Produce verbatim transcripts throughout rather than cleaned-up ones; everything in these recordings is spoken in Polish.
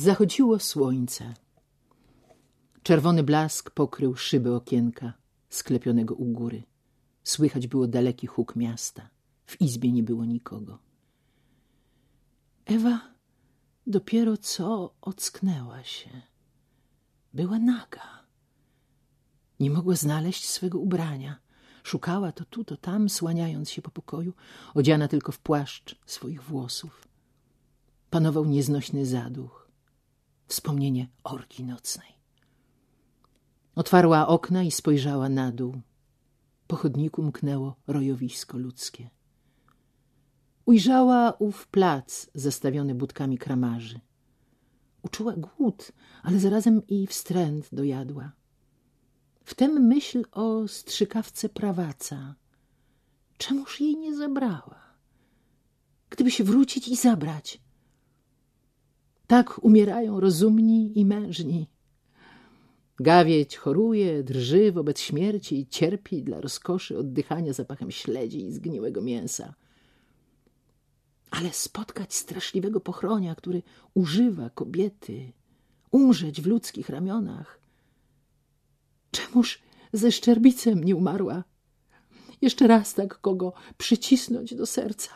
Zachodziło słońce. Czerwony blask pokrył szyby okienka, sklepionego u góry. Słychać było daleki huk miasta. W izbie nie było nikogo. Ewa dopiero co ocknęła się. Była naga. Nie mogła znaleźć swego ubrania. Szukała to tu, to tam, słaniając się po pokoju, odziana tylko w płaszcz swoich włosów. Panował nieznośny zaduch. Wspomnienie orgi nocnej. Otwarła okna i spojrzała na dół. Po chodniku mknęło rojowisko ludzkie. Ujrzała ów plac zastawiony budkami kramarzy. Uczuła głód, ale zarazem i wstręt dojadła. Wtem myśl o strzykawce prawaca. Czemuż jej nie zabrała? Gdyby się wrócić i zabrać. Tak umierają rozumni i mężni. Gawieć choruje, drży wobec śmierci i cierpi dla rozkoszy oddychania zapachem śledzi i zgniłego mięsa. Ale spotkać straszliwego pochronia, który używa kobiety, umrzeć w ludzkich ramionach. Czemuż ze Szczerbicem nie umarła? Jeszcze raz tak kogo przycisnąć do serca.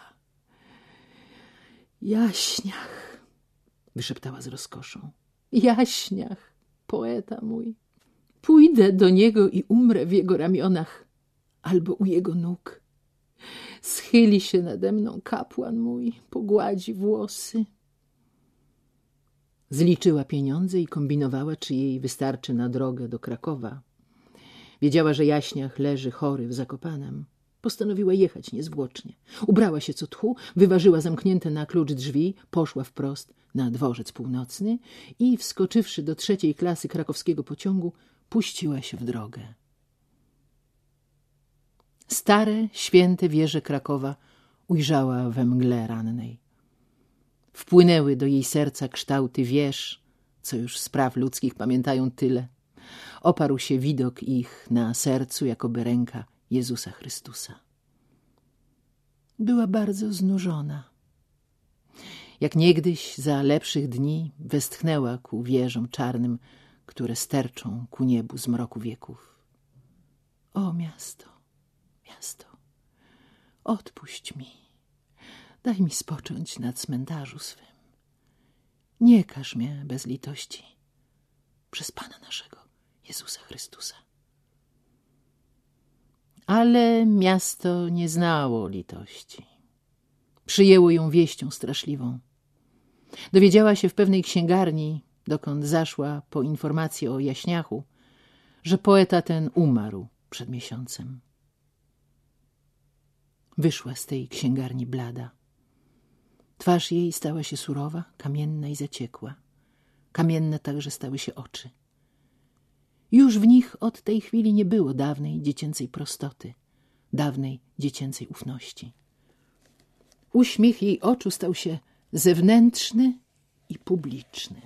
Jaśniach, wyszeptała z rozkoszą. Jaśniach, poeta mój. Pójdę do niego i umrę w jego ramionach albo u jego nóg. Schyli się nade mną kapłan mój, pogładzi włosy. Zliczyła pieniądze i kombinowała, czy jej wystarczy na drogę do Krakowa. Wiedziała, że Jaśniach leży chory w Zakopanem. Postanowiła jechać niezwłocznie. Ubrała się co tchu, wyważyła zamknięte na klucz drzwi, poszła wprost na dworzec północny i, wskoczywszy do trzeciej klasy krakowskiego pociągu, puściła się w drogę. Stare, święte wieże Krakowa ujrzała we mgle rannej. Wpłynęły do jej serca kształty wież, co już spraw ludzkich pamiętają tyle. Oparł się widok ich na sercu, jakoby ręka Jezusa Chrystusa. Była bardzo znużona. Jak niegdyś za lepszych dni westchnęła ku wieżom czarnym, które sterczą ku niebu z mroku wieków. O miasto, miasto, odpuść mi, daj mi spocząć na cmentarzu swym. Nie karz mnie bez litości przez Pana naszego, Jezusa Chrystusa. Ale miasto nie znało litości. Przyjęło ją wieścią straszliwą. Dowiedziała się w pewnej księgarni, dokąd zaszła po informację o Jaśniachu, że poeta ten umarł przed miesiącem. Wyszła z tej księgarni blada. Twarz jej stała się surowa, kamienna i zaciekła. Kamienne także stały się oczy. Już w nich od tej chwili nie było dawnej dziecięcej prostoty, dawnej dziecięcej ufności. Uśmiech jej oczu stał się zewnętrzny i publiczny.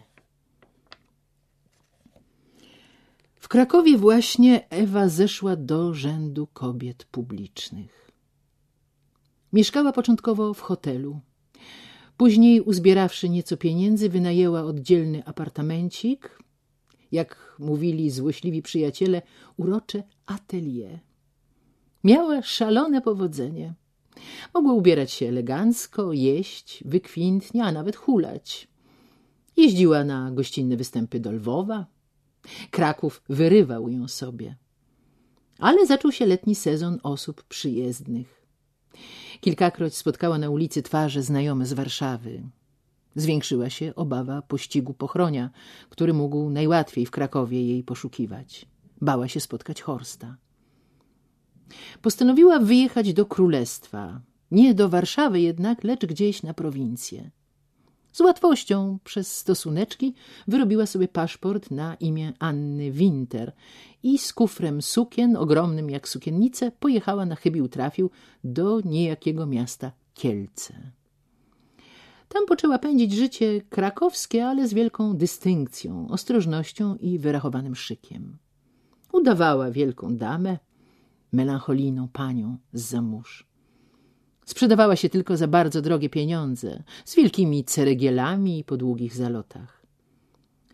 W Krakowie właśnie Ewa zeszła do rzędu kobiet publicznych. Mieszkała początkowo w hotelu. Później, uzbierawszy nieco pieniędzy, wynajęła oddzielny apartamencik, jak mówili złośliwi przyjaciele, urocze atelier. Miała szalone powodzenie. Mogła ubierać się elegancko, jeść, wykwintnie, a nawet hulać. Jeździła na gościnne występy do Lwowa. Kraków wyrywał ją sobie. Ale zaczął się letni sezon osób przyjezdnych. Kilkakroć spotkała na ulicy twarze znajome z Warszawy. Zwiększyła się obawa pościgu pochronia, który mógł najłatwiej w Krakowie jej poszukiwać. Bała się spotkać Horsta. Postanowiła wyjechać do Królestwa. Nie do Warszawy jednak, lecz gdzieś na prowincję. Z łatwością przez stosuneczki wyrobiła sobie paszport na imię Anny Winter i z kufrem sukien, ogromnym jak sukiennice, pojechała na chybił trafił do niejakiego miasta Kielce. Tam poczęła pędzić życie krakowskie, ale z wielką dystynkcją, ostrożnością i wyrachowanym szykiem. Udawała wielką damę, melancholijną panią zza mórz. Sprzedawała się tylko za bardzo drogie pieniądze, z wielkimi ceregielami i po długich zalotach.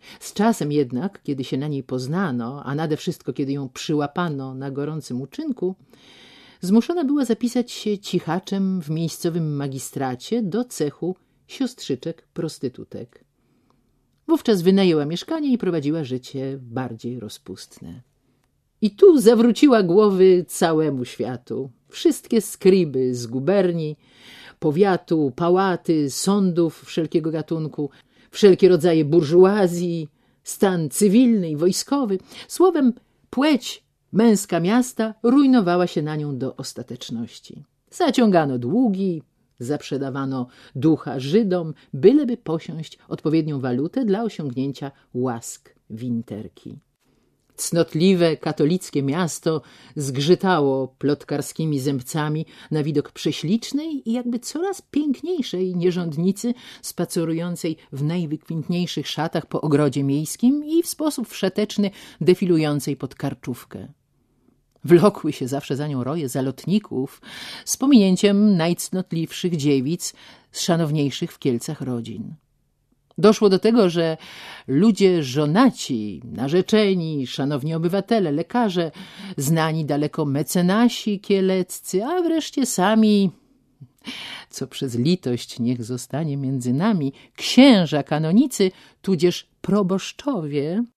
Z czasem jednak, kiedy się na niej poznano, a nade wszystko kiedy ją przyłapano na gorącym uczynku, zmuszona była zapisać się cichaczem w miejscowym magistracie do cechu siostrzyczek prostytutek. Wówczas wynajęła mieszkanie i prowadziła życie bardziej rozpustne. I tu zawróciła głowy całemu światu. Wszystkie skryby z guberni, powiatu, pałaty, sądów wszelkiego gatunku, wszelkie rodzaje burżuazji, stan cywilny i wojskowy. Słowem, płeć męska miasta rujnowała się na nią do ostateczności. Zaciągano długi, zaprzedawano ducha Żydom, byleby posiąść odpowiednią walutę dla osiągnięcia łask winterki. Cnotliwe, katolickie miasto zgrzytało plotkarskimi zębcami na widok prześlicznej i jakby coraz piękniejszej nierządnicy spacerującej w najwykwintniejszych szatach po ogrodzie miejskim i w sposób wszeteczny defilującej pod karczówkę. Wlokły się zawsze za nią roje zalotników z pominięciem najcnotliwszych dziewic z szanowniejszych w Kielcach rodzin. Doszło do tego, że ludzie żonaci, narzeczeni, szanowni obywatele, lekarze, znani daleko mecenasi kieleccy, a wreszcie sami, co przez litość niech zostanie między nami, księża kanonicy, tudzież proboszczowie,